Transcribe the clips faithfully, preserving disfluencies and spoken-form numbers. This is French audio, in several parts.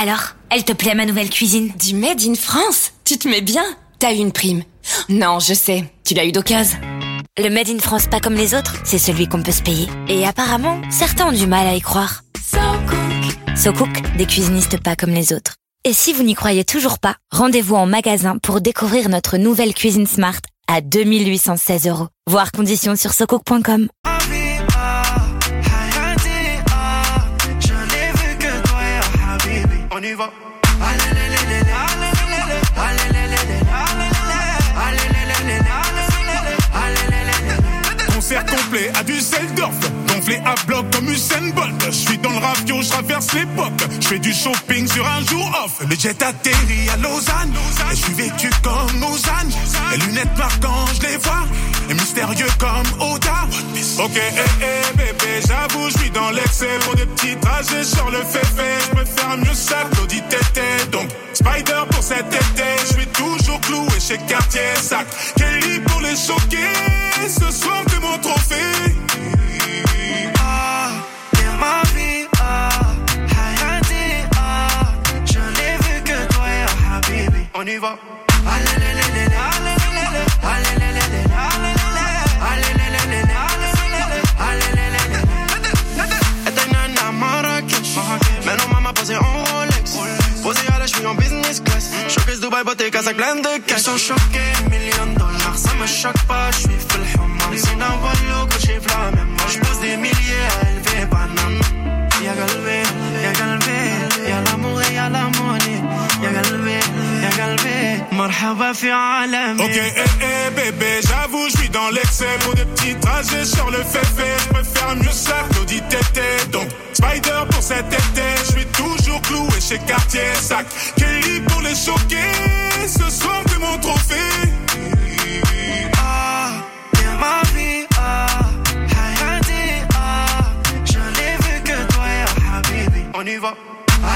Alors, elle te plaît ma nouvelle cuisine? Du Made in France? Tu te mets bien? T'as eu une prime? Non, je sais, tu l'as eu d'occasion. Le Made in France pas comme les autres, c'est celui qu'on peut se payer. Et apparemment, certains ont du mal à y croire. So Cook. So Cook, des cuisinistes pas comme les autres. Et si vous n'y croyez toujours pas, rendez-vous en magasin pour découvrir notre nouvelle cuisine Smart à deux mille huit cent seize euros. Voir conditions sur so cook point com. On y va. Concert complet à Düsseldorf, gonflé à bloc comme Usain Bolt. Je suis dans le ravio, je traverse l'époque. Je fais du shopping sur un jour off. Le jet atterrit à Lausanne, et je suis vêtu comme Ozan. Les lunettes marquantes, je les vois, et mystérieux comme Oda. Ok, eh, eh, bébé, j'avoue, je suis dans l'excès. Pour des petits trajets sur le féfé, je peux faire mieux ça, Claudie Tété. Donc, Spider pour cet été, je suis toujours cloué chez Cartier Sac. Kelly pour les choquer, ce soir t'es mon trophée. Ah, t'es ma vie, ah, Hayati, ah, je n'ai vu que toi, ah, Habibi. On y va. Maintenant maman posée en Rolex, posée à la cheville en business class. Showcase Dubaï, beauté, casa pleine de cash. Ils sont choqués, millions de dollars, ça me choque pas, je suis full human. C'est un volo que j'ai la même. Moi je pose des milliers à élever banane. Y'a galvé, y'a galvé, y'a l'amour et y'a la monnaie. Y'a galvé, y'a galvé, marhaba fi alam. Ok, eh, eh, bébé, j'avoue, je suis dans l'excès. Pour des petits trajets sur le féfé, je peux faire mieux ça, Claudie Tété. Donc, Spider pour cet été, je suis toujours cloué chez Cartier Sac. Kelly pour les choquer, ce soir t'es mon trophée. Ah, t'es ma vie, ah, Hayati, ah, je n'ai vu que toi, ah, Habibi. On y va.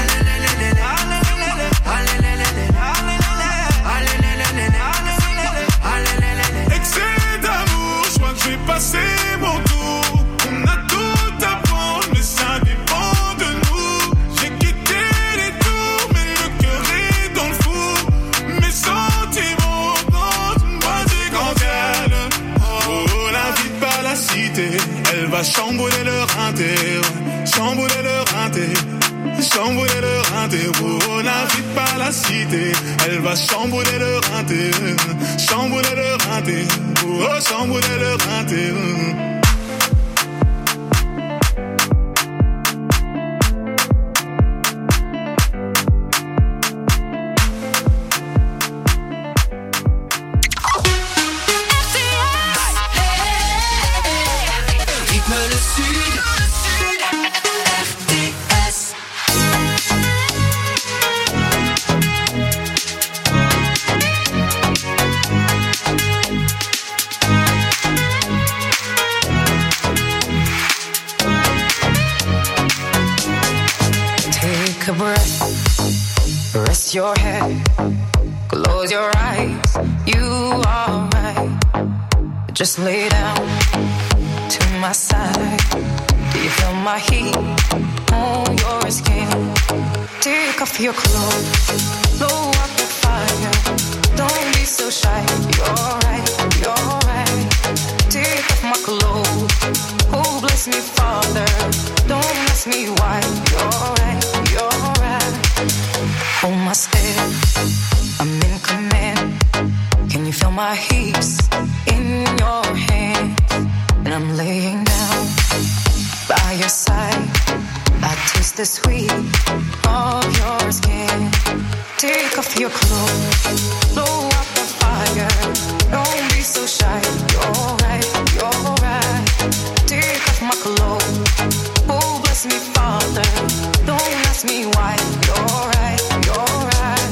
Excès d'amour, je crois que je vais passer mon tour. On a tout à prendre, mais ça dépend de nous. J'ai quitté les tours, mais le cœur est dans le four. Mes sentiments dans une boîte de candelle. Oh, la vie par la cité, elle va chambouler le rinté, chambouler le rinté. Chambouler le rinté, oh, la vie par la cité, elle va chambouler le rinté, chambouler le rinté, oh, chambouler le rinté. Rythme le sud. Take a breath, rest your head, close your eyes, you are right. Just lay down to my side. Do you feel my heat on your skin? Take off your clothes, blow up the fire. Don't be so shy, you're right, you're right. Take off my clothes, oh bless me Father. Don't ask me why, you're right, you're right. Hold my step, I'm in command. Can you feel my hips in your hands? And I'm laying down by your side. I taste the sweet of your skin. Take off your clothes, blow up the fire. Don't be so shy, you're right, you're right. Take off my clothes, oh bless me Father. Don't ask me why, you're right, you're right.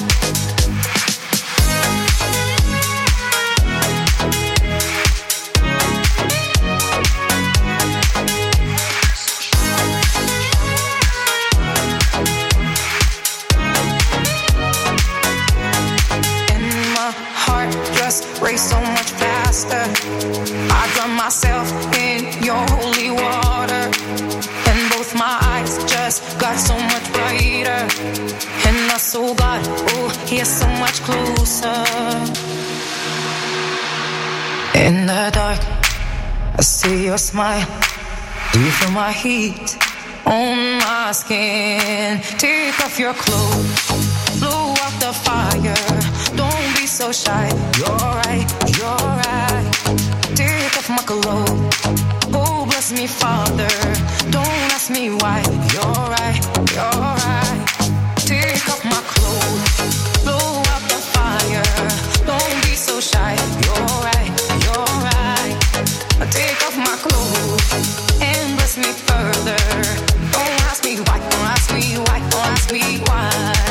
And my heart just race so much faster. I drown myself in your holy water, and both my eyes just got so much brighter. here so much closer. In the dark, I see your smile. Do you feel my heat on my skin? Take off your clothes, blow out the fire. Don't be so shy. You're right, you're right. Take off my clothes. Oh, bless me, Father. Don't ask me why. You're right, you're right. Take off my clothes, blow out the fire. Don't be so shy. You're right, you're right. Take off my clothes and bless me further. Don't ask me why, don't ask me why, don't ask me why.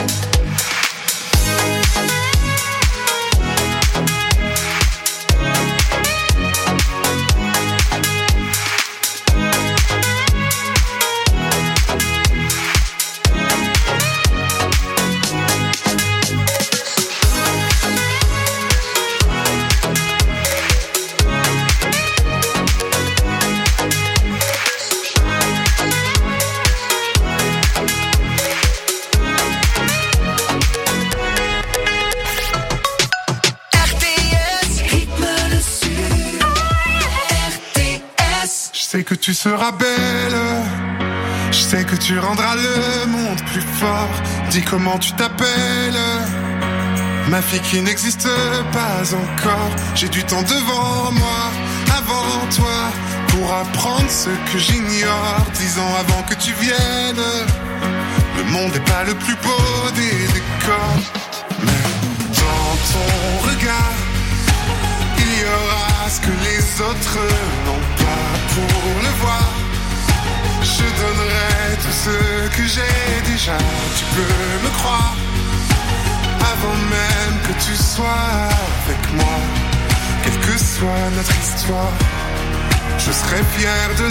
Je sais que tu seras belle, je sais que tu rendras le monde plus fort. Dis comment tu t'appelles, ma fille qui n'existe pas encore. J'ai du temps devant moi, avant toi, pour apprendre ce que j'ignore. Dix ans avant que tu viennes, le monde n'est pas le plus beau des décors. Mais dans ton regard, il y aura ce que les autres n'ont pas. Pour le voir, je donnerai tout ce que j'ai déjà. Tu peux me croire, avant même que tu sois avec moi. Quelle que soit notre histoire, je serai fier de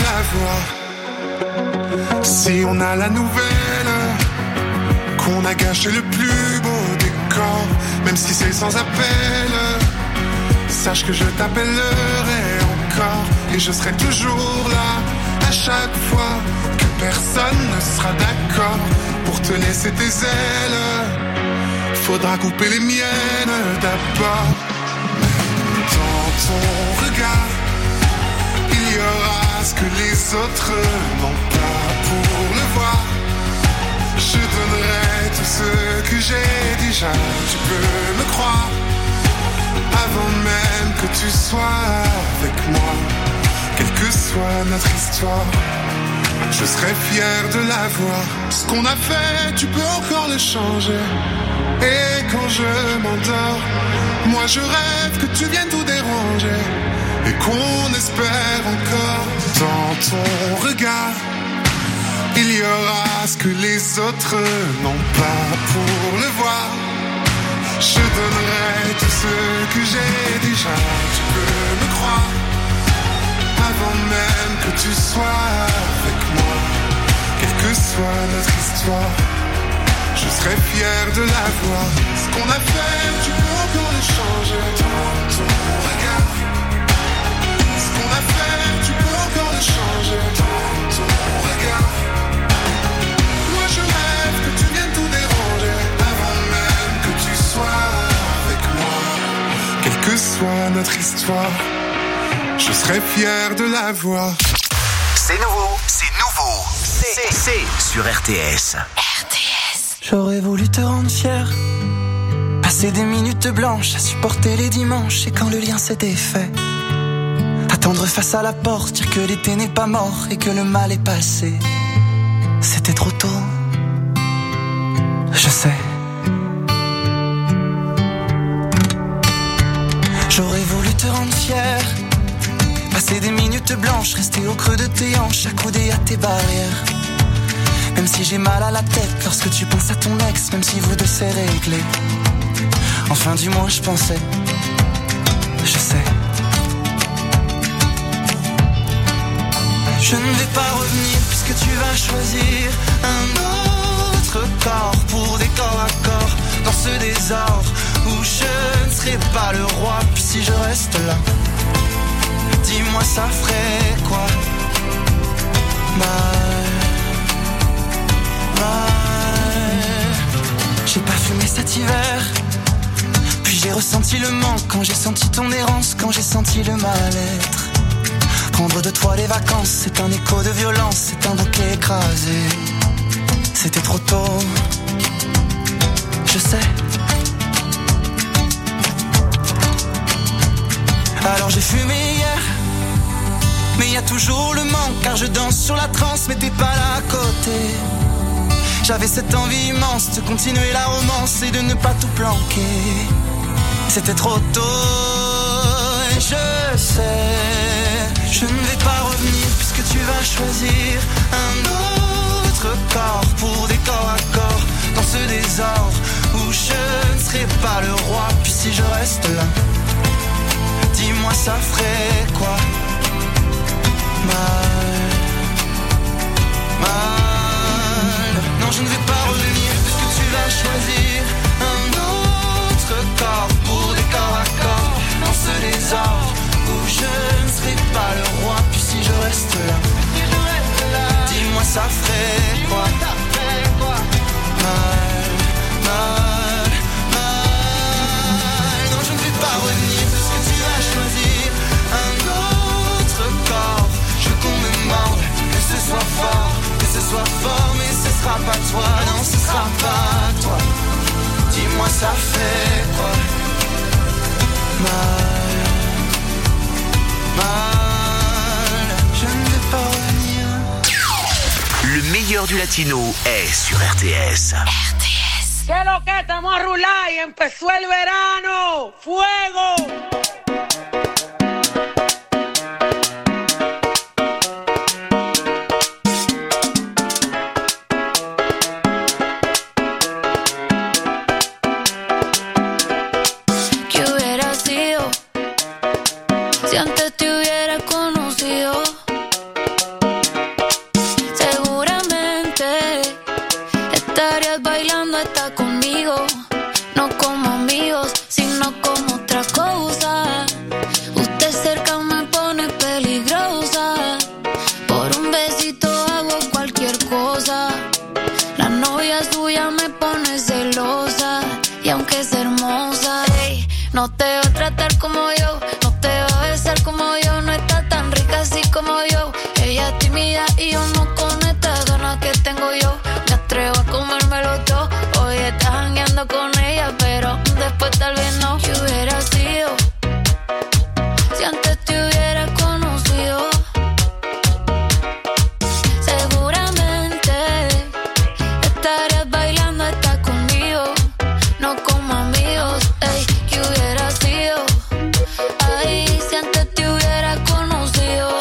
la voir. Si on a la nouvelle qu'on a gâché le plus beau décor, même si c'est sans appel, sache que je t'appellerai encore. Et je serai toujours là, à chaque fois que personne ne sera d'accord pour te laisser tes ailes. Faudra couper les miennes d'abord. Dans ton regard, il y aura ce que les autres n'ont pas. Pour le voir, je donnerai tout ce que j'ai déjà. Tu peux me croire, avant même que tu sois avec moi. Quelle que soit notre histoire, je serai fier de la voir. Ce qu'on a fait, tu peux encore le changer. Et quand je m'endors, moi je rêve que tu viennes tout déranger. Et qu'on espère encore. Dans ton regard, il y aura ce que les autres n'ont pas. Pour le voir, je donnerai tout ce que j'ai déjà. Tu peux me croire, avant même que tu sois avec moi. Quelle que soit notre histoire, je serai fier de la voir. Ce qu'on a fait, tu peux encore le changer. Dans ton regard, ce qu'on a fait, tu peux encore le changer. Dans ton regard, moi je rêve que tu viennes tout déranger. Avant même que tu sois avec moi. Quelle que soit notre histoire, je serai fier de la voir. C'est nouveau, c'est nouveau. C'est, c'est sur R T S. R T S. J'aurais voulu te rendre fier, passer des minutes blanches à supporter les dimanches. Et quand le lien s'est défait, attendre face à la porte, dire que l'été n'est pas mort et que le mal est passé. C'était trop tôt, je sais. J'aurais voulu te rendre fier, passer des minutes blanches, rester au creux de tes hanches, accoudé à tes barrières. Même si j'ai mal à la tête lorsque tu penses à ton ex, même si vous deux c'est réglé. Enfin du moins je pensais, je sais. Je ne vais pas revenir puisque tu vas choisir un autre corps pour des corps à corps dans ce désordre où je ne serai pas le roi. Puis si je reste là, dis-moi ça ferait quoi? Mal, mal. J'ai pas fumé cet hiver. Puis j'ai ressenti le manque quand j'ai senti ton errance, quand j'ai senti le mal-être. Prendre de toi les vacances, c'est un écho de violence, c'est un bouquet écrasé. C'était trop tôt, je sais. Alors j'ai fumé hier, mais y a toujours le manque, car je danse sur la transe, mais t'es pas là à côté. J'avais cette envie immense de continuer la romance et de ne pas tout planquer. C'était trop tôt et je sais, je ne vais pas revenir puisque tu vas choisir un autre corps pour des corps à corps dans ce désordre où je ne serai pas le roi. Puis si je reste là, dis-moi ça ferait quoi? Mal, mal. Non, je ne vais pas revenir puisque tu vas choisir un autre corps pour des corps à corps dans ce désordre où je ne serai pas le roi. Puis si je reste là, dis-moi ça ferait quoi? Mal, mal, mal. Non, je ne vais pas revenir puisque tu vas choisir un autre corps. Je veux qu'on me morde, que ce soit fort, que ce soit fort, mais ce sera pas toi, non, ce sera pas toi. Dis-moi ça fait quoi? Mal, mal, je ne vais pas revenir. Le meilleur du latino est sur R T S. R T S. ¿Qué lo que estamos a rular y empezó el verano? ¡Fuego! Si antes te hubiera conocido, seguramente estarías bailando hasta conmigo. No como amigos, sino como otra cosa. Usted cerca me pone peligrosa. Por un besito hago cualquier cosa. La novia suya me pone celosa. Y aunque es hermosa, ey, no te va a tratar como yo. Como yo, no está tan rica así como yo. Ella es tímida y yo no con estas ganas que tengo yo. Me atrevo a comérmelo todo. Hoy estás jangueando con ella, pero después tal vez no. ¿Qué hubiera sido si antes te hubiera conocido? Seguramente estarías bailando hasta conmigo. No como amigos, ey. ¿Qué hubiera sido? Ay, si antes te hubiera conocido,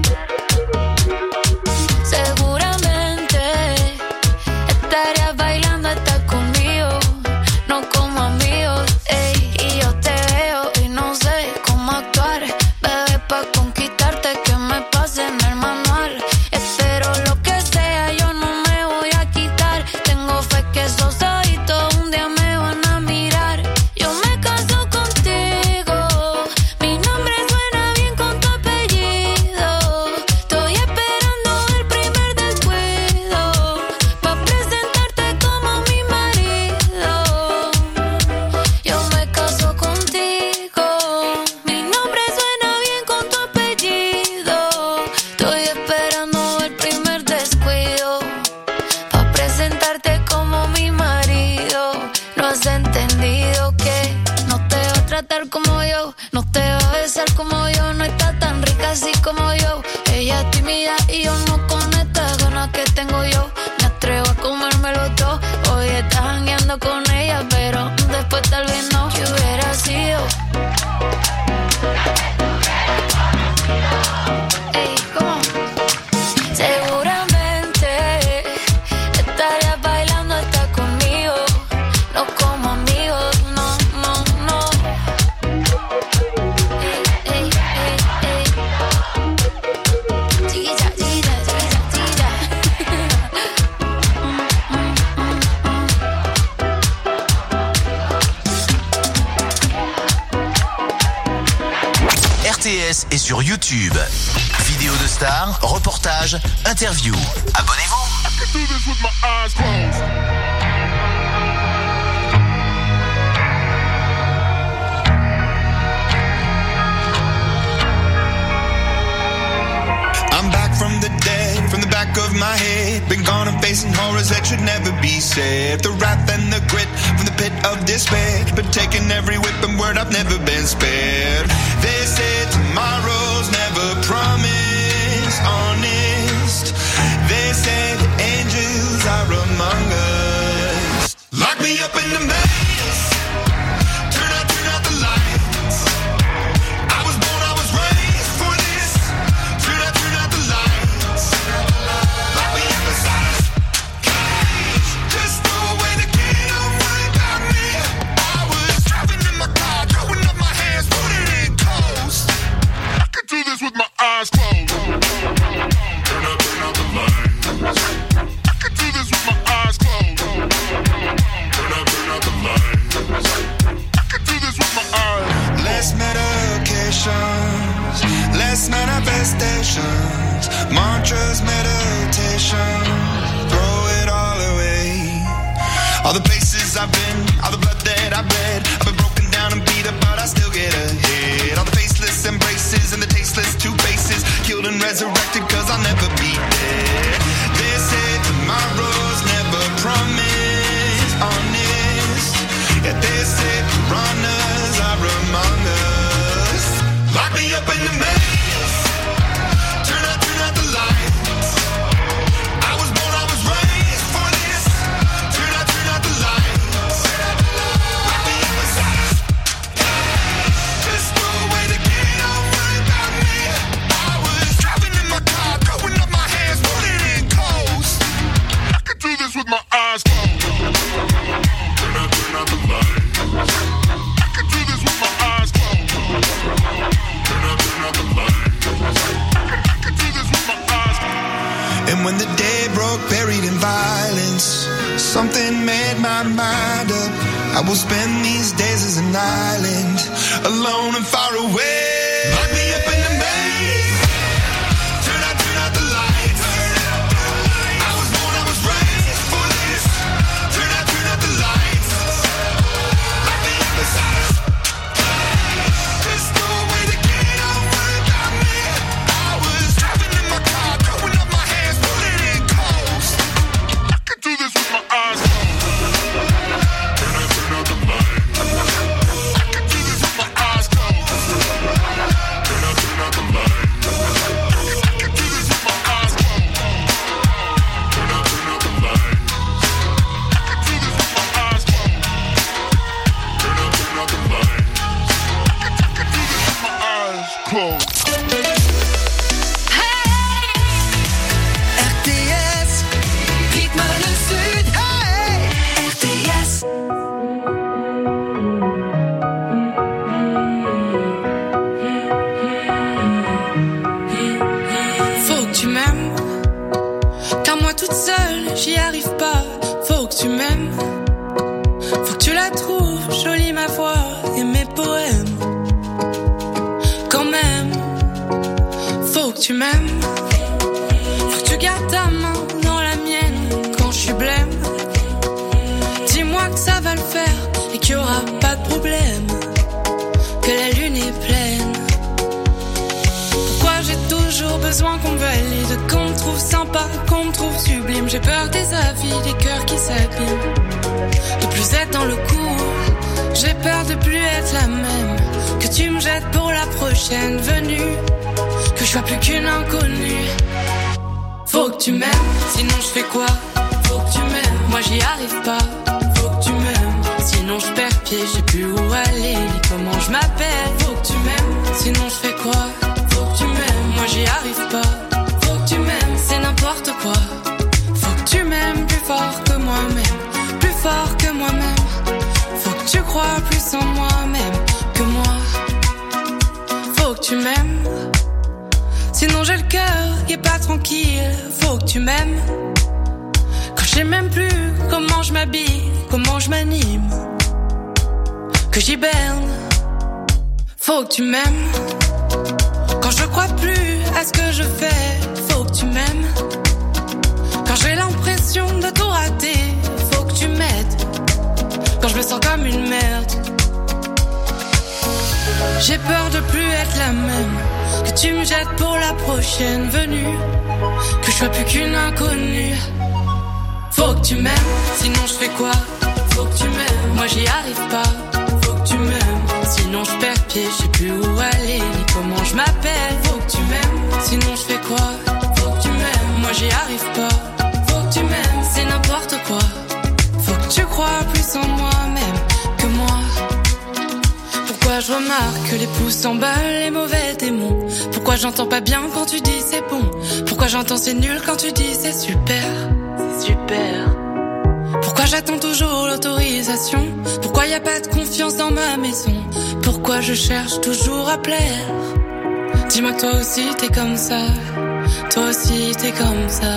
seguramente estarías bailando hasta conmigo, no como amigos, ey. Y yo te veo y no sé cómo actuar, bebé, pa' conquistarte que me pase en el manual. Espero lo que sea, yo no me voy a quitar. Tengo fe que esos ojitos un día me van a mirar. Yo me caso contigo. Mi nombre suena bien con tu apellido. Estoy esperando el primer descuido pa' presentarte como mi marido. Yo me caso contigo. Mi nombre suena bien con tu apellido. Estoy esperando el primer descuido pa' presentarte como mi marido. No has entendido que no te va a tratar como yo, no te va a besar como yo, no está tan rica así como yo. Ella es tímida y yo no con estas ganas que tengo yo. Me atrevo a comérmelo todo. Hoy estás jangueando con ella, pero después tal vez no. ¿Qué hubiera sido? Ey, ¿cómo? Seguramente estarías bailando hasta conmigo, no como amigos, no, no, no. Ey, ey, ey, ey. Chiquita, chiquita, chiquita, chiquita. Mm, mm, mm, mm. R T S est sur YouTube. Vidéos de stars, reportages, interviews. Abonnez-vous. I can do this with my eyes closed. should never be said. The wrath and the grit from the pit of despair, but taking every whip and word I've never been spared. They said tomorrow's never promised, honest. They said angels are among us. Lock me up in the maze, turn out, turn out the lights. I was born, I was raised for this. Turn out, turn out the lights. Lock me up inside a cage, just throw away the key, don't worry about me. I was driving in my car, throwing up my hands, putting it in coast. I could do this with my eyes closed. Turn out, turn out the lights. I could do this with my eyes closed. Turn out, turn out the lights. I could do this with my eyes. Less medications, less manifestations, mantras, meditation, throw it all away. All the places I've been, all the blood that I've bled, I've been broken down and beat up, but I still get ahead. All the faceless embraces and the tasteless two faces, killed and resurrected cause I'll never be dead. They say tomorrow's never promised, honest. Yeah, they say piranhas are among us. Lock me up in the maze, turn out, turn out the lights. I was born, I was raised for this. Turn out, turn out the lights. Lock me up inside a cage, just throw away the key, don't worry about me. I was driving in my car, throwing up my hands, putting it in coast. I could do this with my eyes closed. Turn out, turn out the lights. I could do this with my eyes closed. Turn out, turn out the lights. I could do this with my eyes closed. And when the day broke, buried in violence, something made my mind up. I will spend these days as an island, alone and far away. Lock me up in the maze, turn out, turn out the lights. I was born, I was raised for this. Turn out, turn out the lights. Lock me up inside a cage, just throw away the key, don't worry about me. I was driving in my car, throwing up my hands, putting it in coast. I could do this with my eyes closed. Turn out, turn out the lights. I could do this with my eyes closed. Turn out, turn out the lights. I could do this with my eyes closed. Turn out, turn out the lights. I could do this with my eyes closed. Turn out, turn out the lights. I could, I could do this with my eyes closed. R T S, rythme le sud. R T S. Faut que tu m'aimes, car moi toute seule j'y arrive pas. Faut que tu m'aimes, faut que tu la trouves jolie ma voix et mes poèmes. Quand même, faut que tu m'aimes, faut que tu gardes ta main dans la mienne quand je suis blême. Dis-moi que ça va le faire et qu'il y aura pas de problème, que la lune est pleine. Pourquoi j'ai toujours besoin qu'on me valide, qu'on me trouve sympa, qu'on me trouve sublime. J'ai peur des avis, des cœurs qui s'abîment, de plus être dans le coup. J'ai peur de plus être la même, que tu me jettes pour la prochaine venue, que je sois plus qu'une inconnue. Faut que tu m'aimes, sinon je fais quoi? Faut que tu m'aimes, moi j'y arrive pas. Faut que tu m'aimes, sinon je perds pied, j'ai plus où aller, ni comment je m'appelle. Faut que tu m'aimes, sinon je fais quoi? Faut que tu m'aimes, moi j'y arrive pas. Faut que tu m'aimes, c'est n'importe quoi. Faut que tu m'aimes plus fort que moi-même, plus fort que moi-même. Faut que tu crois plus en moi-même que moi. Faut que tu m'aimes, sinon j'ai le cœur qui est pas tranquille. Faut que tu m'aimes, quand je sais même plus comment je m'habille, comment je m'anime, que j'hiberne. Faut que tu m'aimes, quand je crois plus à ce que je fais. Faut que tu m'aimes, quand j'ai l'impression de tout rater. Faut que tu m'aides, quand je me sens comme une merde. J'ai peur de plus être la même, que tu me jettes pour la prochaine venue, que je sois plus qu'une inconnue. Faut que que tu m'aimes, sinon je fais quoi? Faut que tu m'aimes, moi j'y arrive pas. Faut que tu m'aimes, sinon je perds pied, je sais plus où aller, ni comment je m'appelle. Faut que tu m'aimes, sinon je fais quoi? Faut que tu m'aimes, moi j'y arrive pas. Faut que tu m'aimes, c'est n'importe quoi. Faut que tu crois plus en moi-même que moi. Pourquoi je remarque que les pouces s'emballent, les mauvais démons? Pourquoi j'entends pas bien quand tu dis c'est bon? Pourquoi j'entends c'est nul quand tu dis c'est super? C'est super. Pourquoi j'attends toujours l'autorisation? Pourquoi y a pas de confiance dans ma maison? Pourquoi je cherche toujours à plaire? Dis-moi que toi aussi t'es comme ça. Toi aussi t'es comme ça.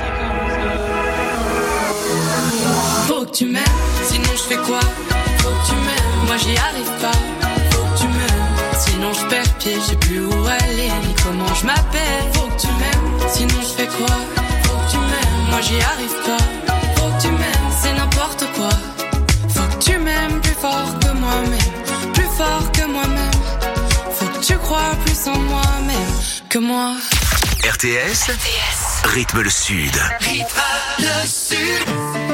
Faut que tu m'aimes, sinon je fais quoi? Faut que tu m'aimes, moi j'y arrive pas. Faut que tu m'aimes, sinon je perds pied, je sais plus où aller, ni comment je m'appelle. Faut que tu m'aimes, sinon je fais quoi? Faut que tu m'aimes, moi j'y arrive pas. Faut que tu m'aimes, c'est n'importe quoi. Faut que tu m'aimes plus fort que moi-même, plus fort que moi-même. Faut que tu crois plus en moi-même que moi. R T S, R T S. Rythme le Sud. Rythme le Sud.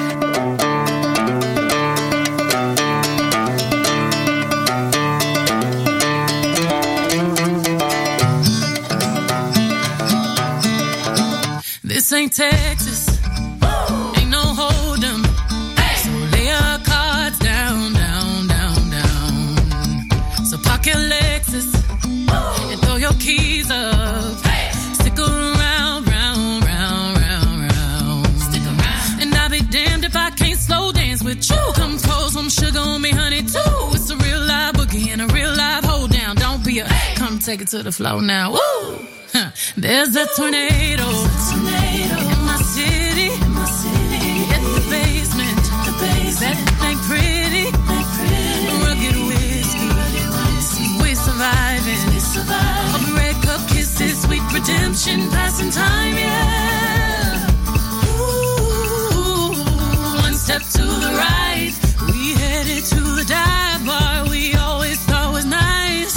This ain't Texas, ain't no hold'em. So lay your cards down, down, down, down. So park your Lexus and throw your keys up. Stick around, round, round, round, round. Stick around. And I'll be damned if I can't slow dance with you. Come pour some sugar on me, honey, too. It's a real live boogie and a real live hold down. Don't be a, come take it to the floor now. Woo! There's a tornado, tornado in my city, in my city. In the basement, the basement. That ain't pretty, ain't pretty. Rugged whiskey, rugged whiskey. We surviving, we surviving. All the red cup kisses, sweet redemption, passing time, yeah. Ooh, one step to the right, we headed to the dive bar we always thought was nice.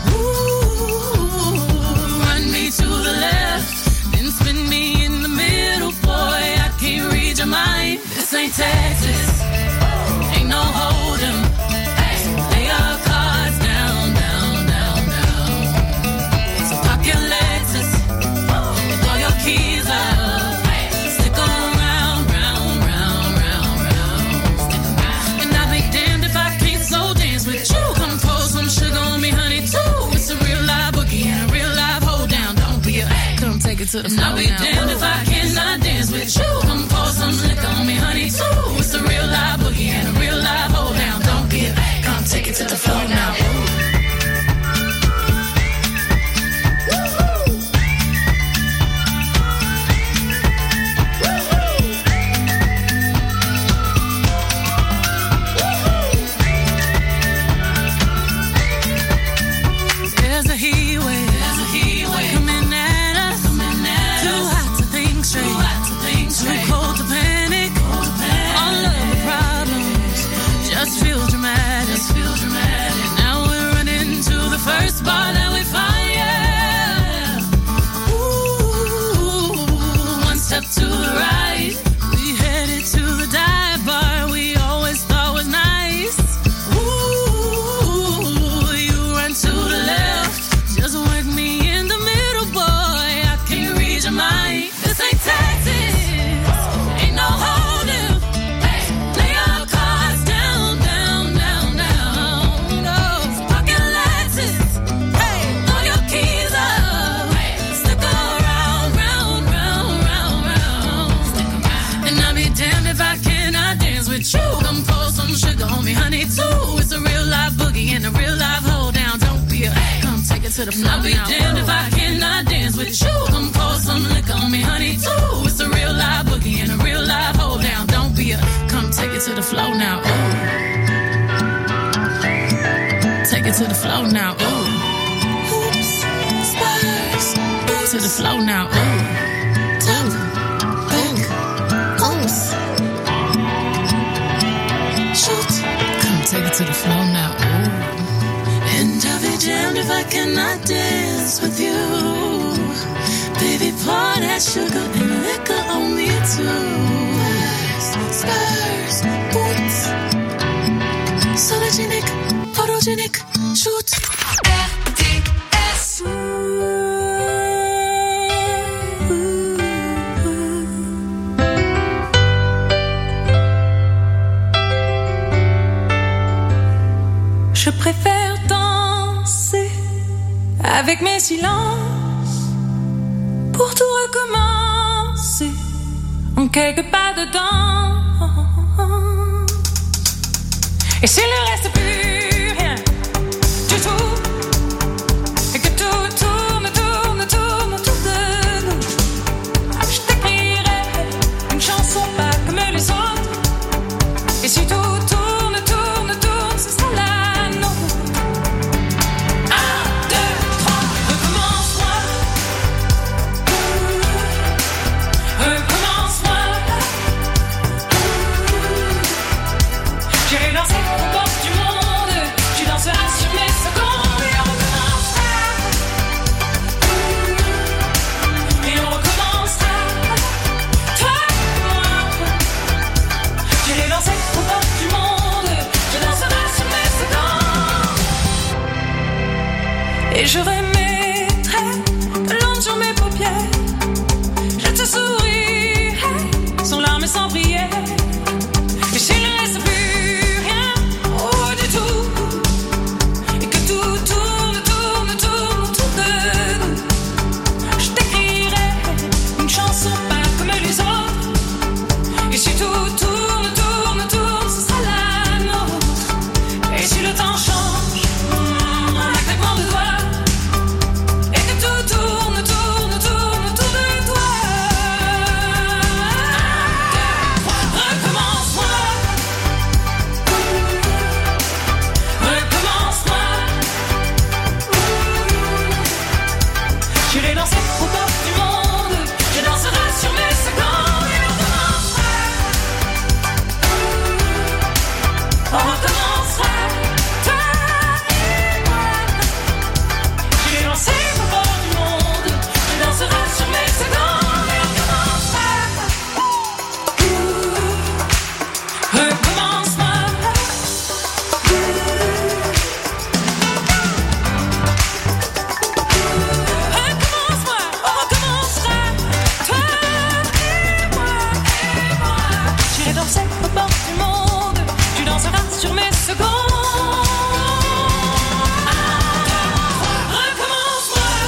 To the left, then spin me in the middle, boy, I can't read your mind. This ain't Texas, ain't no hold'em. Lay your cards down, down, down, down. So pop your Lexus and throw your keys up. Stick around, round, round, round, round. Stick around. And I'll be damned if I can't slow dance with you. Come pour some sugar on me, honey, too. It's a real live boogie and a real live hold down. Come take it to the floor now. I'll be damned if I cannot dance with you. Come pour some liquor on me, honey, too. It's a real live boogie and a real live hold down. Don't be a, come take it to the floor now. There's a heat wave, there's a heat wave coming at us. Coming at Too us. hot to think straight, Too, hot to think straight. Too cold to panic. Cold to panic. All of the problems just feel dramatic. Just feel dramatic. Now we're running to the first bar that we find. Yeah. Ooh, one step to the right, we headed to the dive bar we always thought was nice. Ooh, you run to the left. Just work me in the middle, boy, I can't read your mind. This ain't Texas, ain't no hold'em. Lay your cards down, down, down, down. No, pocket Lexus, hey, throw your keys up. Stick around, round, round, round, round. Stick around. And I'll be damned if I cannot dance with you. Come pour some sugar on me, honey, too. It's a real live boogie and a real live hold down. Don't be a, come take it to the floor. I'll be damned if I cannot dance with you. Come pour some liquor on me, honey, too. It's a real live boogie and a real live hold down. Don't be a, come take it to the floor now. Ooh. Take it to the floor now. Ooh. Hoops, spurs, to the floor now. Ooh. Top, back, goes. Shoot, come take it to the floor now. Ooh. And I'll be damned if I cannot dance with you. Baby, pour that sugar and liquor on me too. Stars, stars, boots. Sologenic, photogenic, shoot. R T S. Je préfère danser avec mes silences pour tout recommencer en quelques pas dedans. Et s'il ne reste plus rien du tout, et que tout tourne, tourne, tourne autour de nous, je t'écrirai une chanson pas comme les autres. Et si tout tourne, tourne, tourne, ce sera la nôtre. Un, deux, trois, recommence-moi. Recommence-moi. J'irai danser aux portes du monde. Tu danseras sur mes secondes. Et on recommencera. Et on recommencera. Toi et moi. J'irai danser aux portes du monde. Tu danseras sur mes secondes. Et je remettrai de l'encre sur mes paupières. Je te sourirai sans larmes et sans prière. Et s'il ne reste plus rien, oh du tout, et que tout tourne, tourne, tourne autour de nous, je t'écrirai une chanson pas comme les autres. Et si tout tourne, tourne, tourne, ce sera la nôtre. Et si le temps change, mm, en un claquement de doigts, et que tout tourne, tourne, tourne autour de toi. Recommence-moi. Recommence-moi. J'irai danser aux portes du monde. Je danserai sur mes secondes. Et on recommencera. On recommencera. Toi et moi. J'irai danser aux portes du monde. Je danserai sur mes secondes. Et on recommencera. Recommence-moi. Recommence-moi, on recommencera. Toi et moi, et moi. J'irai danser aux portes du monde. Tu danseras sur mes secondes. Recommence-moi.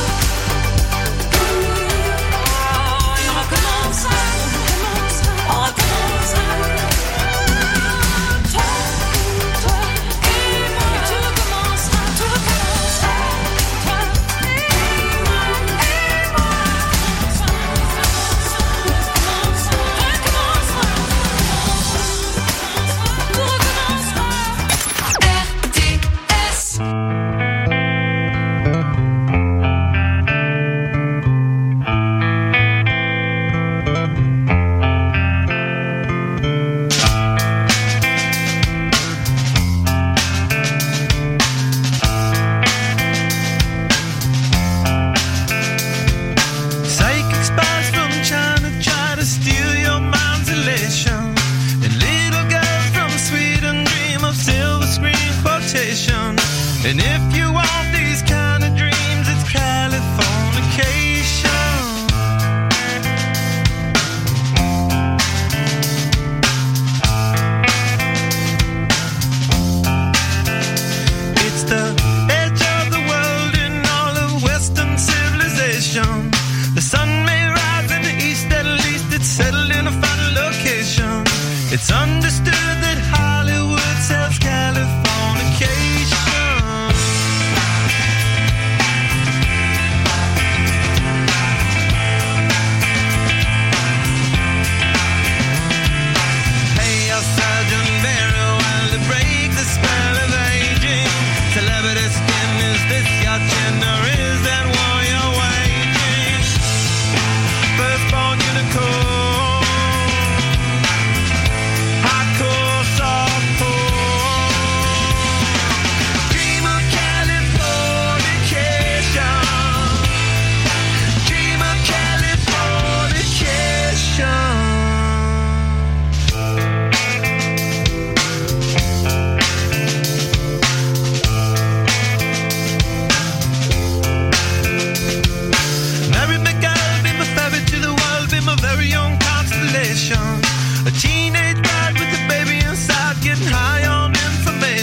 Et on recommencera. On recommencera. Toi, toi et moi. Et tout recommencera, tout recommencera. Toi et moi, et moi. Recommence-moi. Tout recommencera.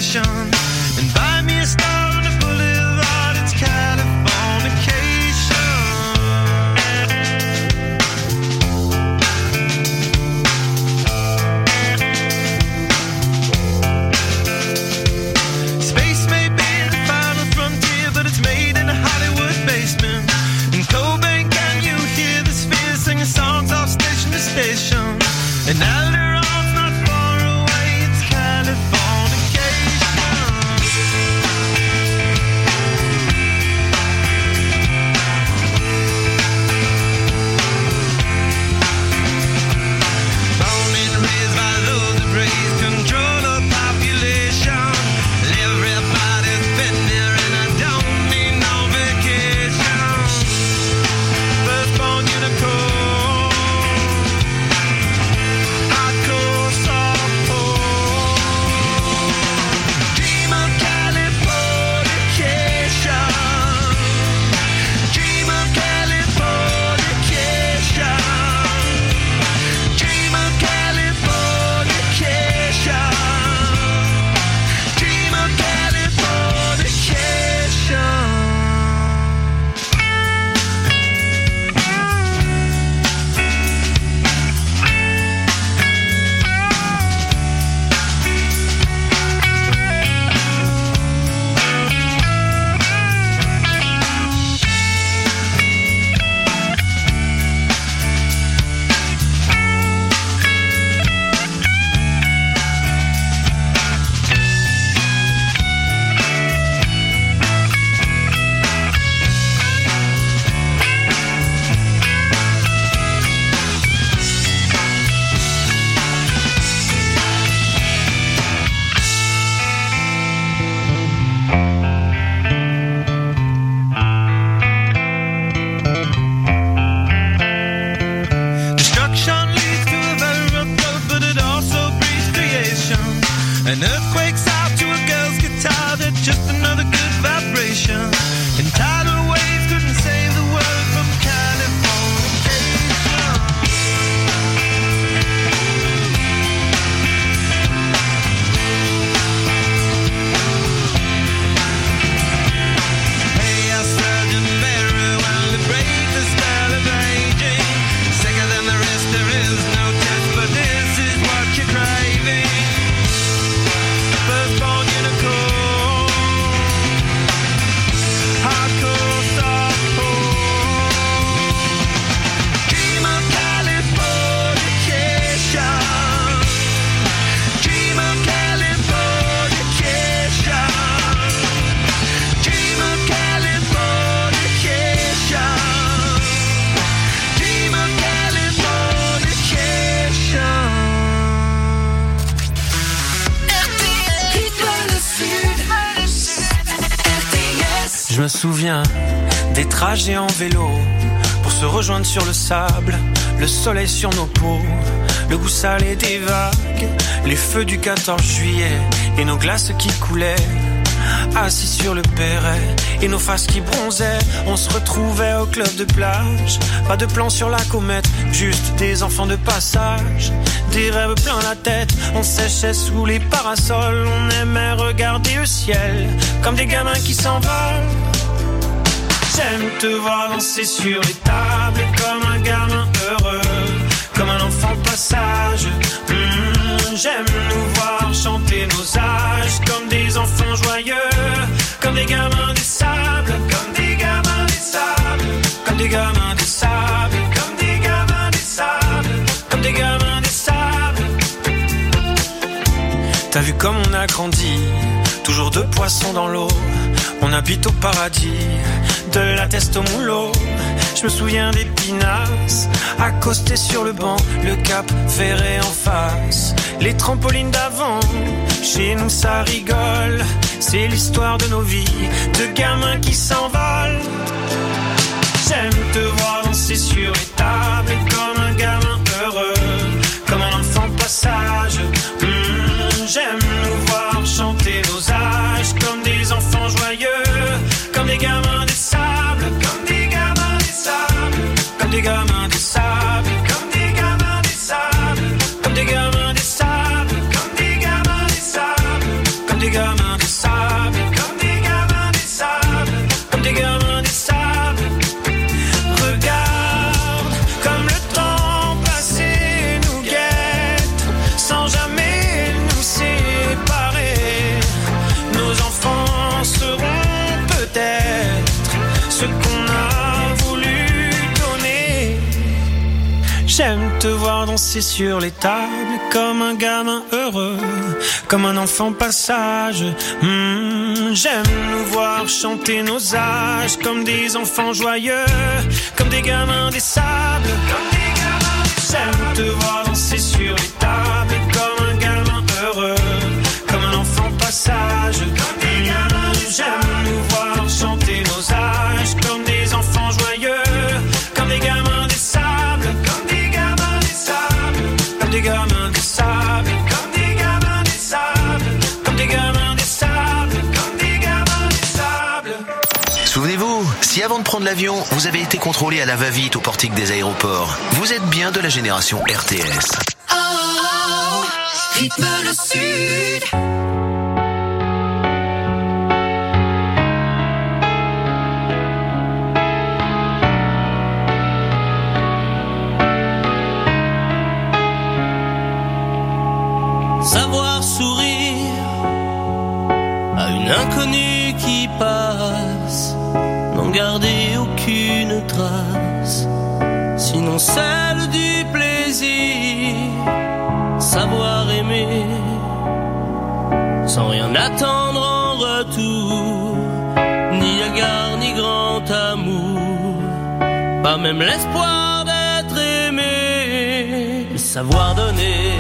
station and buy me a star on the boulevard. It's Californication. Space may be the final frontier, but it's made in a Hollywood basement. In Cobain, can you hear the spheres singing songs off station to station? And Alderon's not far away, it's Californication. Born and raised by those that raise control of population. Everybody's been there and I don't need no vacation. Firstborn unicorn. An earthquake's out to a girl's guitar, that's just another good vibration. And tidal waves couldn't save the world from Californication. Hey, our surgeon very well to break the spell of aging. Sicker than the rest, there is no test, but this is what you're craving. Firstborn unicorn, hardcore softcore. Dream of Californication. Dream of Californication. Dream of Californication. Dream of Californication. Je me souviens des trajets en vélo pour se rejoindre sur le sable, le soleil sur nos peaux, le goût salé des vagues, les feux du quatorze juillet et nos glaces qui coulaient. Assis sur le perret et nos faces qui bronzaient, on se retrouvait au club de plage. Pas de plan sur la comète, juste des enfants de passage. Des rêves plein la tête, on séchait sous les parasols. On aimait regarder le ciel comme des gamins qui s'envolent. J'aime te voir danser sur les tables comme un gamin heureux, comme un enfant de passage. Mmh, j'aime nous voir chanter nos âges comme des enfants joyeux, comme des gamins des sables, comme des gamins des sables, comme des gamins des sables, comme des gamins des sables, comme des gamins des sables. T'as vu comme on a grandi, toujours deux poissons dans l'eau. On habite au paradis, de la teste au moulot. Je me souviens des pinasses, accostés sur le banc, le cap ferré en face, les trampolines d'avant. Chez nous ça rigole, c'est l'histoire de nos vies, de gamins qui s'envolent. J'aime te voir danser sur les tables comme un gamin heureux, comme un enfant de passage. Mmh, j'aime nous voir chanter nos âges comme des enfants joyeux, comme des gamins des sables, comme des gamins des sables, comme des gamins des sables, comme des gamins des sables, comme des gamins des sables, comme des gamins des sables, comme des des gamins des sables, comme des gamins des sables, comme des gamins des sables. Regarde comme le temps passé nous guette, sans jamais nous séparer. Nos enfants seront peut-être ce qu'on a voulu donner. J'aime te voir danser sur les tables comme un gamin heureux, comme un enfant passage. Mmh, j'aime nous voir chanter nos âges comme des enfants joyeux, comme des gamins des sables, comme des gamins des sables. J'aime te voir danser sur les tables comme un gamin heureux, comme un enfant passage, comme des gamins des sables. J'aime nous voir chanter nos âges comme des enfants joyeux, comme des gamins des sables, comme des gamins des sables, comme des gamins des sables, comme des gamins des sables, comme des gamins des sables, comme des gamins des sables. Souvenez-vous, si avant de prendre l'avion, vous avez été contrôlé à la va-vite au portique des aéroports, vous êtes bien de la génération R T S. Oh, rythme le sud. Savoir sourire à une inconnue qui passe, n'en garder aucune trace, sinon celle du plaisir. Savoir aimer sans rien attendre en retour, ni égard ni grand amour, pas même l'espoir d'être aimé. Savoir donner,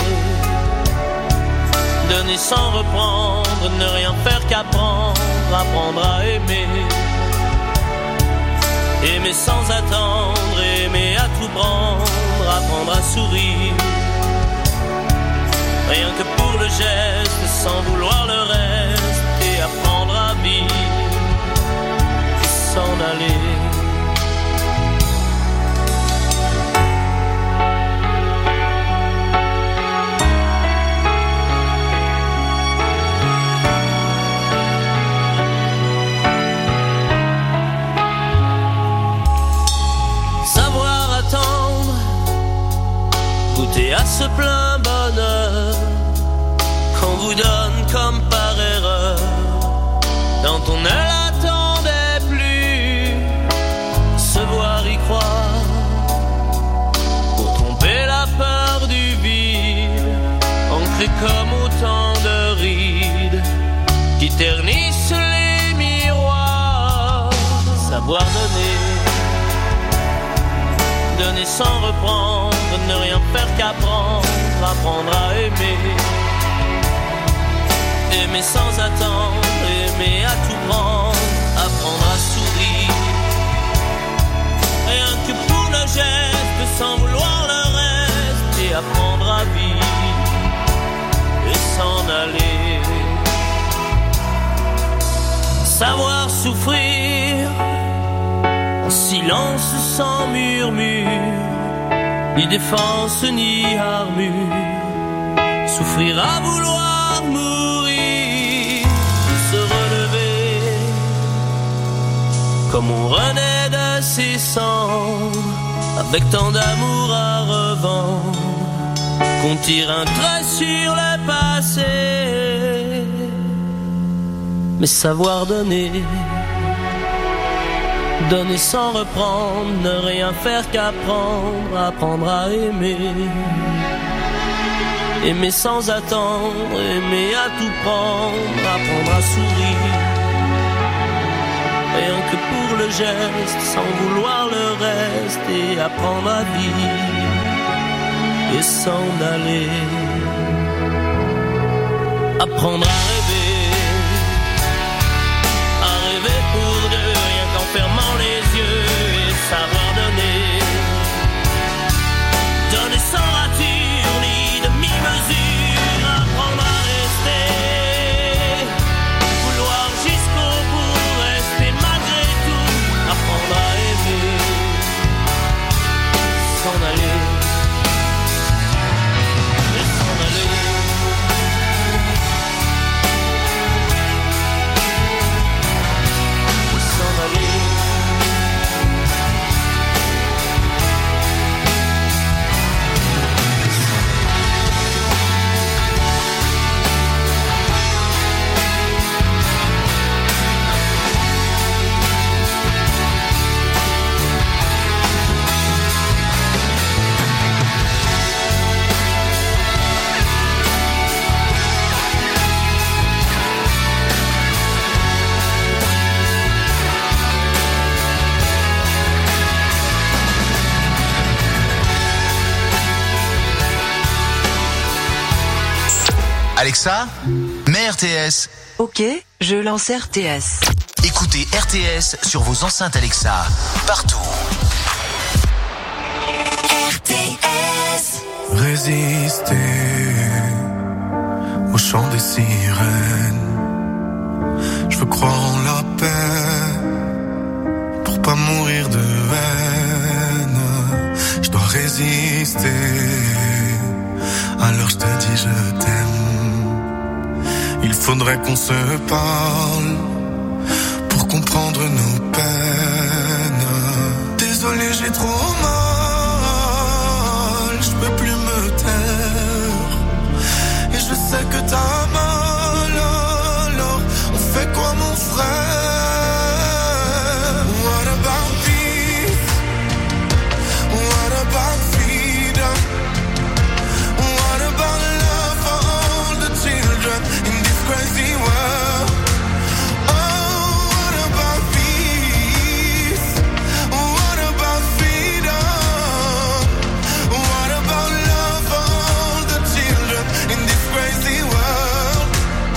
donner sans reprendre, ne rien faire qu'apprendre, apprendre à aimer. Aimer sans attendre, aimer à tout prendre, apprendre à sourire. Rien que pour le geste, sans vouloir le reste, et apprendre à vivre, et s'en aller. Goûter à ce plein bonheur qu'on vous donne comme par erreur, quand on ne l'attendait plus. Se voir y croire pour tromper la peur du vide, ancré comme autant de rides qui ternissent les miroirs. Savoir donner, donner sans reprendre, ne rien faire qu'apprendre, apprendre à aimer. Aimer sans attendre, aimer à tout prendre, apprendre à sourire. Rien que pour le geste, sans vouloir le reste, et apprendre à vivre, et s'en aller. Savoir souffrir en silence sans murmure, ni défense ni armure. Souffrir à vouloir mourir, se relever comme on renaît de ses cendres, avec tant d'amour à revendre qu'on tire un trait sur le passé. Mais savoir donner, donner sans reprendre, ne rien faire qu'apprendre, apprendre à aimer. Aimer sans attendre, aimer à tout prendre, apprendre à sourire. Rien que pour le geste, sans vouloir le reste, et apprendre à vivre, et s'en aller. Apprendre à rêver, à rêver pour deux, rien qu'en fermant les yeux, et savoir donner, donner sans rature ni demi-mesure, apprendre à rester, vouloir jusqu'au bout, rester malgré tout, apprendre à aimer, s'en aller, et s'en aller. Alexa, mets R T S. Ok, je lance R T S. Écoutez R T S sur vos enceintes Alexa, partout. R T S. Résister au chant des sirènes. Je veux croire en la paix pour pas mourir de haine. Je dois résister. Alors je te dis je t'aime. Il faudrait qu'on se parle pour comprendre nos peines. Désolé, j'ai trop mal. Je peux plus me taire. Et je sais que t'as mal. Alors on fait quoi mon frère? What about peace? What about freedom? What about love for all the children in this crazy world? Oh, what about peace? What about freedom? What about love for all the children in this crazy world?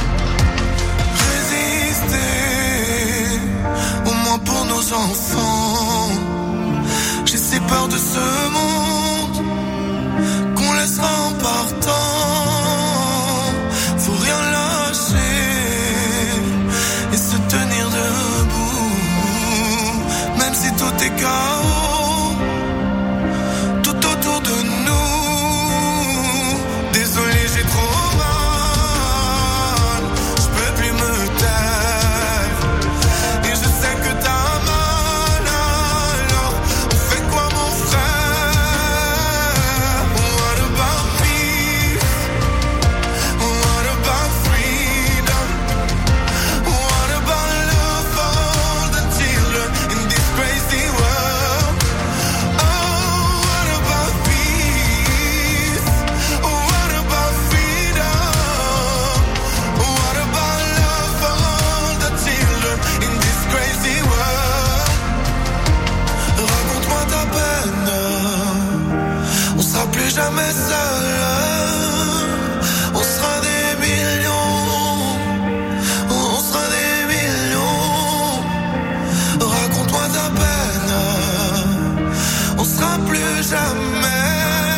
Résister, au moins pour nos enfants. J'ai si peur de ce monde qu'on laissera en partant. Faut rien lâcher et se tenir debout, même si tout est chaos tout autour de nous. Désolé, j'ai trop mal. Je peux plus me taire. Et je sais que t'as mal. Alors on fait quoi mon frère? What about peace? What about freedom? What about love for all the children in this crazy world? Oh, what about peace? What about freedom? What about love for all the children in this crazy world? Raconte-moi ta peine. On sera plus jamais seul. On sera des millions. On sera des millions. Raconte-moi ta peine. On sera plus jamais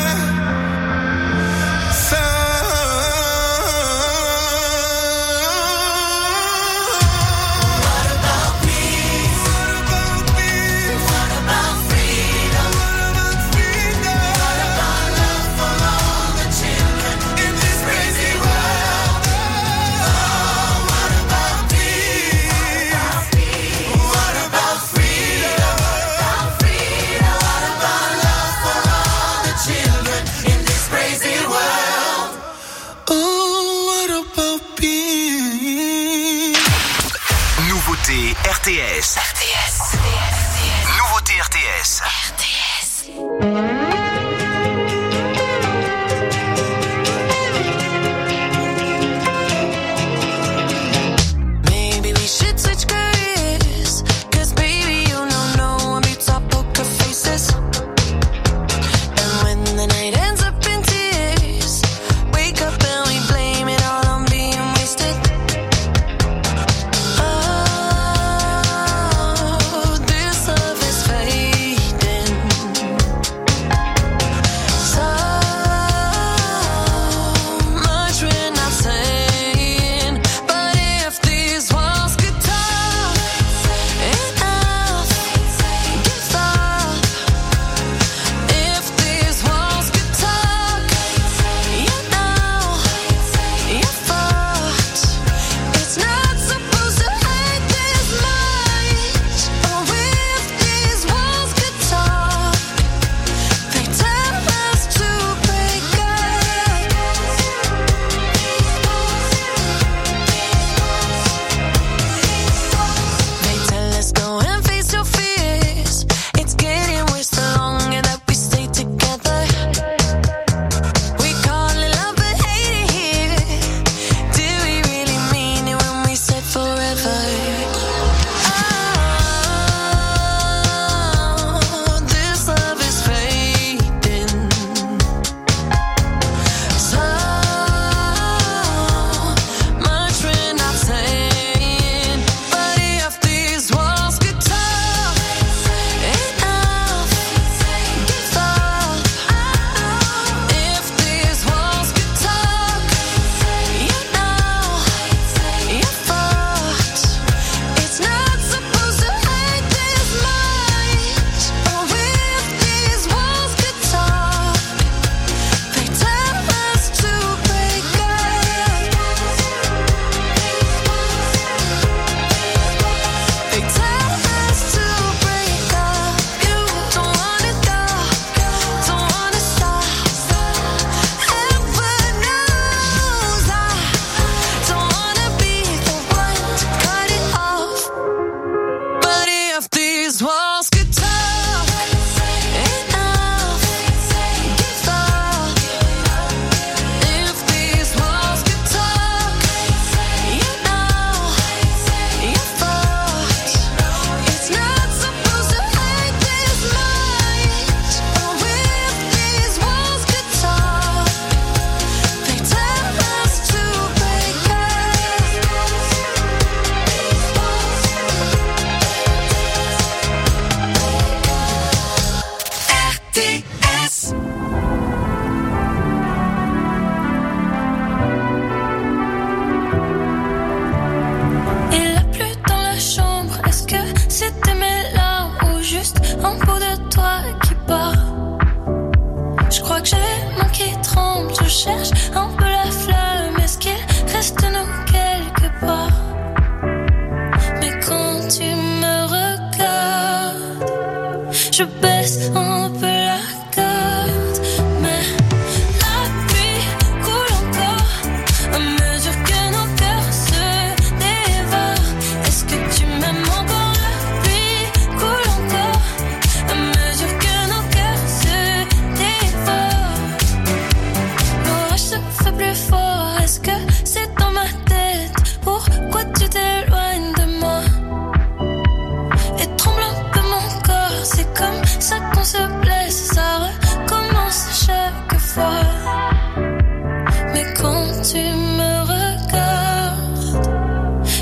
Nouveauté R T S. R T S. Nouveauté R T S. R T S. Maybe we should switch careers, 'cause baby you don't know I'll be top poker faces. And when the night ends up in tears, wake up and we blame it all on being wasted. Oh, this love is fading.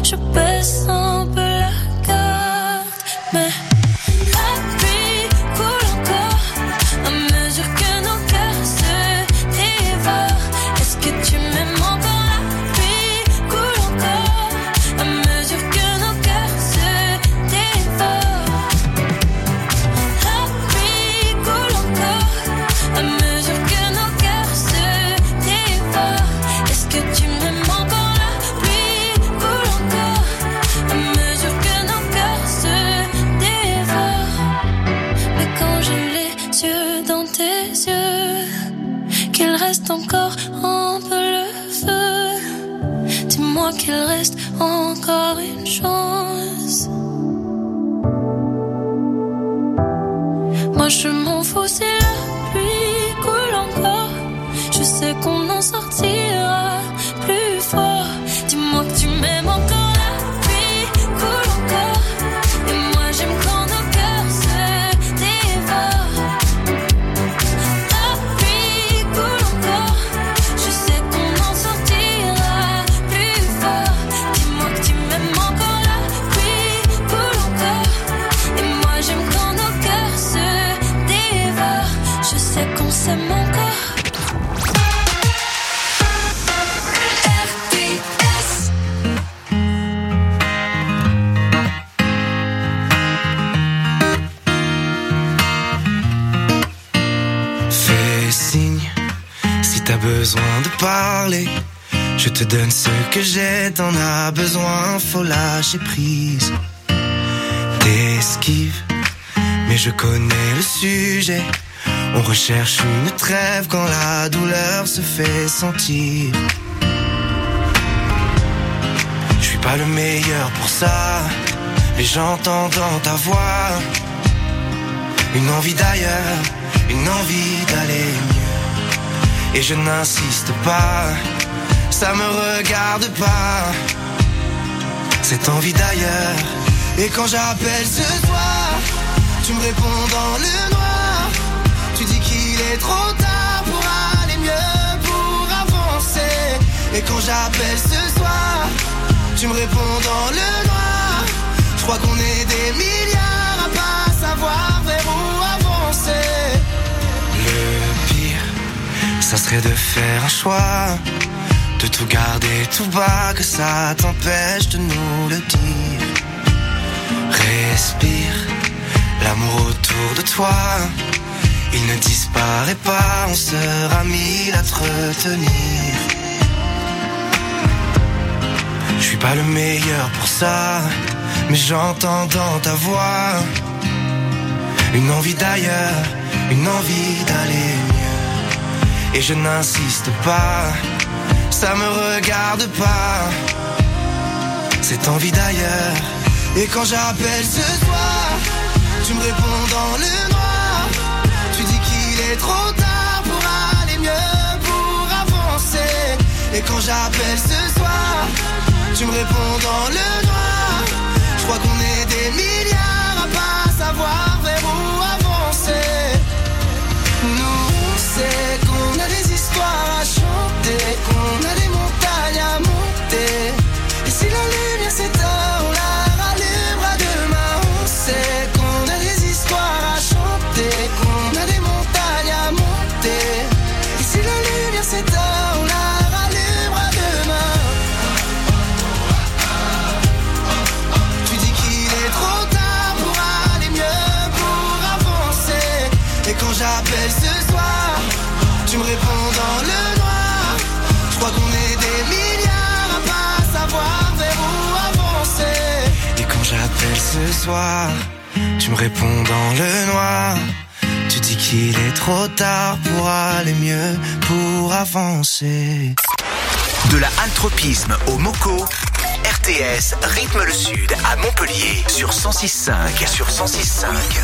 je baisse un peu la garde. Mais la pluie coule encore à mesure que nos cœurs se dévorent. Est-ce que tu m'aimes encore? La pluie coule encore à mesure que nos cœurs se dévorent. La pluie coule encore à mesure que nos cœurs se dévorent. Est-ce que tu m'aimes encore? La pluie coule encore à mesure que nos cœurs se dévorent. Mais quand j'ai les yeux dans tes yeux, qu'il reste encore un peu le feu, dis-moi qu'il reste encore une chance. Moi je m'en fous si la pluie coule encore, je sais qu'on en sortira plus fort. Dis-moi que tu m'aimes encore. La pluie coule encore et moi j'aime quand nos cœurs se dévorent. La pluie coule encore, je sais qu'on en sortira plus fort. Dis-moi que tu m'aimes encore. La pluie coule encore et moi j'aime quand nos cœurs se dévorent. Je sais qu'on s'aime encore. Fais signe si t'as besoin de parler. Je te donne ce que j'ai, t'en as besoin, faut lâcher prise. T'esquives, mais je connais le sujet. On recherche une trêve quand la douleur se fait sentir. Je suis pas le meilleur pour ça, mais j'entends dans ta voix une envie d'ailleurs, une envie d'aller mieux. Et je n'insiste pas, ça me regarde pas, cette envie d'ailleurs. Et quand j'appelle ce soir, tu me réponds dans le noir. Tu dis qu'il est trop tard pour aller mieux, pour avancer. Et quand j'appelle ce soir, tu me réponds dans le noir. Je crois qu'on est des milliards à pas savoir vers où avancer. Le pire, ça serait de faire un choix, de tout garder tout bas, que ça t'empêche de nous le dire. Respire, l'amour autour de toi, il ne disparaît pas, on sera mille à te retenir. Je suis pas le meilleur pour ça, mais j'entends dans ta voix une envie d'ailleurs, une envie d'aller mieux. Et je n'insiste pas, ça me regarde pas, cette envie d'ailleurs. Et quand j'appelle ce soir, tu me réponds dans le noir. Tu dis qu'il est trop tard pour aller mieux, pour avancer. Et quand j'appelle ce soir, tu me réponds dans le noir. Je crois qu'on est des milliards à pas savoir vers où avancer. Nous on sait qu'on a des histoires à chanter, qu'on a des montagnes à monter. Et si la lumière s'éteint, on la rallumera demain. On sait qu'on a des histoires à chanter, qu'on a des montagnes à monter. Et si la lumière s'éteint, on la rallumera demain. Tu dis qu'il est trop tard pour aller mieux, pour avancer. Et quand j'appelle ce soir, tu me réponds dans le noir. Je crois qu'on est des milliards à pas savoir vers où avancer. Et quand j'appelle ce soir, tu me réponds dans le noir. Tu dis qu'il est trop tard pour aller mieux, pour avancer. De la haltropisme au moco, R T S rythme le sud à Montpellier sur cent six cinq. Sur cent six cinq.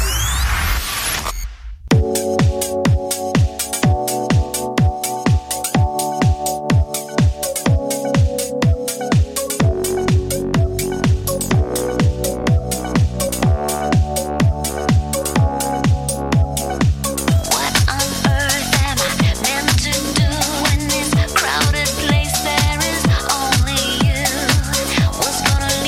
Gonna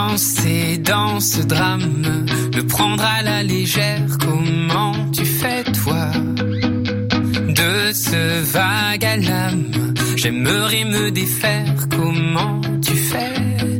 lancer dans ce drame, le prendre à la légère. Comment tu fais toi de ce vague à l'âme? J'aimerais me défaire. Comment tu fais?